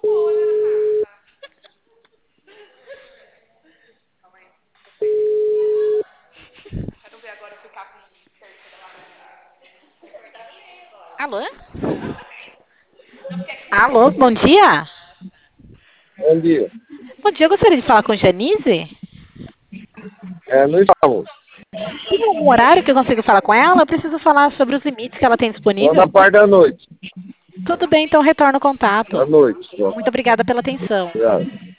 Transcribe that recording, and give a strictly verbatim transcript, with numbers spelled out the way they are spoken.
Alô? Alô, bom dia. Bom dia. Bom dia, eu gostaria de falar com Janise. É, não estamos. Tem algum horário que eu consigo falar com ela? Eu preciso falar sobre os limites que ela tem Só na disponível. parte da noite. Tudo bem, então retorno o Da contato. noite, só. Muito obrigada pela atenção. Obrigado.